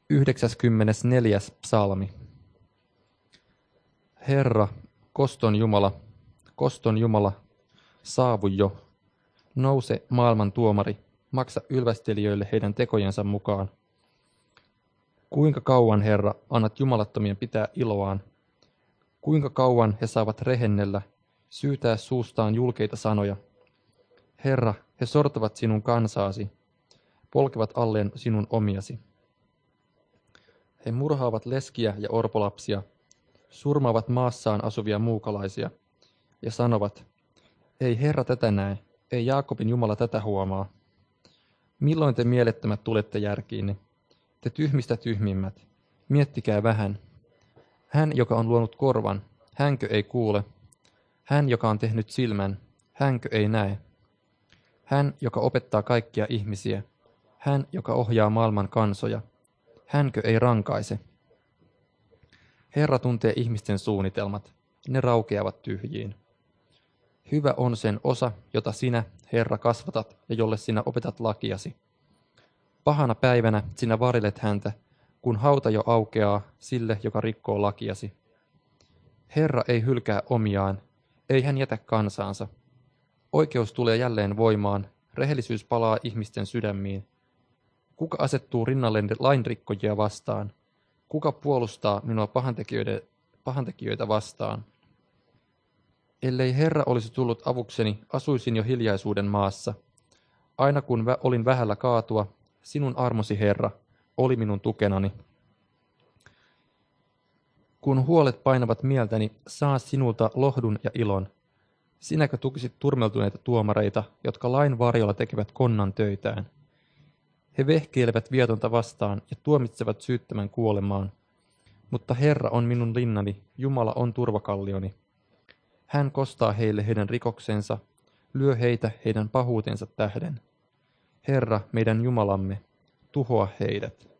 94. psalmi. Herra, koston Jumala, saavu jo. Nouse maailman tuomari, maksa ylvästelijöille heidän tekojensa mukaan. Kuinka kauan, Herra, annat jumalattomien pitää iloaan? Kuinka kauan he saavat rehennellä, syytää suustaan julkeita sanoja? Herra, he sortavat sinun kansaasi, polkevat alleen sinun omiasi. He murhaavat leskiä ja orpolapsia, surmaavat maassaan asuvia muukalaisia, ja sanovat, ei Herra tätä näe, ei Jaakobin Jumala tätä huomaa. Milloin te mielettömät tulette järkiinne? Te tyhmistä tyhmimmät, miettikää vähän. Hän, joka on luonut korvan, hänkö ei kuule? Hän, joka on tehnyt silmän, hänkö ei näe? Hän, joka opettaa kaikkia ihmisiä, hän, joka ohjaa maailman kansoja, hänkö ei rankaise? Herra tuntee ihmisten suunnitelmat, ne raukeavat tyhjiin. Hyvä on sen osa, jota sinä, Herra, kasvatat ja jolle sinä opetat lakiasi. Pahana päivänä sinä varilet häntä, kun hauta jo aukeaa sille, joka rikkoo lakiasi. Herra ei hylkää omiaan, ei hän jätä kansaansa. Oikeus tulee jälleen voimaan, rehellisyys palaa ihmisten sydämiin. Kuka asettuu rinnalleen lainrikkojia vastaan? Kuka puolustaa minua pahantekijöitä vastaan? Ellei Herra olisi tullut avukseni, asuisin jo hiljaisuuden maassa. Aina kun olin vähällä kaatua, sinun armosi, Herra, oli minun tukenani. Kun huolet painavat mieltäni, saa sinulta lohdun ja ilon. Sinäkö tukisit turmeltuneita tuomareita, jotka lain varjolla tekevät konnan töitään? He vehkeilevät vietonta vastaan ja tuomitsevat syyttömän kuolemaan. Mutta Herra on minun linnani, Jumala on turvakallioni. Hän kostaa heille heidän rikoksensa, lyö heitä heidän pahuutensa tähden. Herra, meidän Jumalamme, tuhoa heidät.